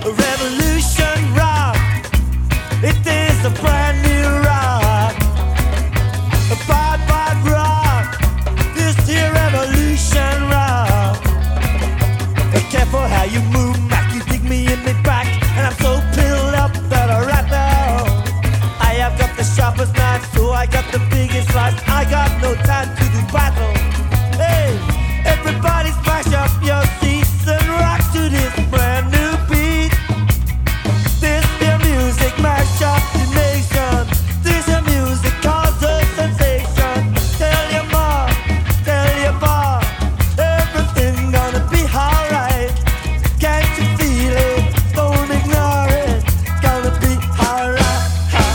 Revolution rock. It is a brand new rock. A bad rock. This here revolution rock. Careful how you move, Mac. You dig me in me back, and I'm so pilled up that right now I have got the sharpest knife, so I got the biggest slice. I got no time to do battle. Hey, everybody smash up your seats and rock to this brand new beat. This your music mash up the nation. This your music causes sensation. Tell your mom, tell your bar, everything gonna be alright. Can't you feel it? Don't ignore it. Gonna be alright.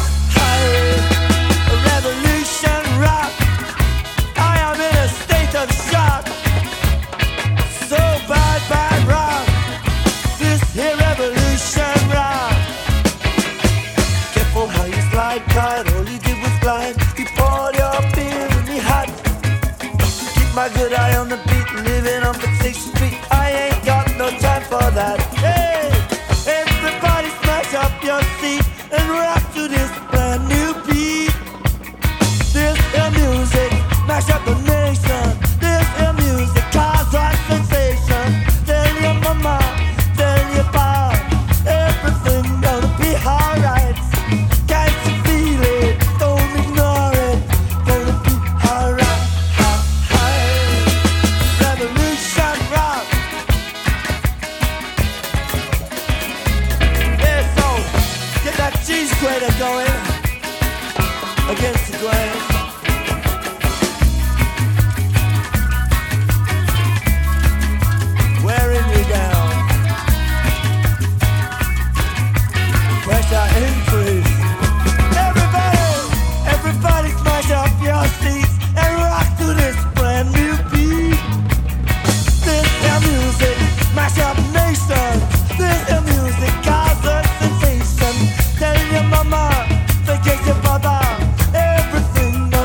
A revolution rock. I am in a state of shock. So bad rock. This here revolution rock. Careful how you slide, kite. All you did was glide. You poured your beer in me hot. Keep my good eye on the beat, living on the 6th Street. I ain't got no time for that. Hey, everybody smash up your seat and rock to this brand new beat. This is music, mash up the nation. This is music, cause a sensation. Tell your mama, tell your pa, everything gonna be alright. Can't you feel it? Don't ignore it. Gonna be alright. Revolution rock. Yeah, so get that cheese grater going against the grain. Wearing you down. Pressure increase. Everybody smash up your seats and rock to this brand new beat. This is music, mash up nations. This is music, cause a sensation. Tell your mama, forget your father, everything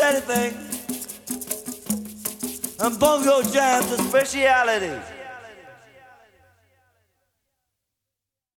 anything. And bongo jams a speciality.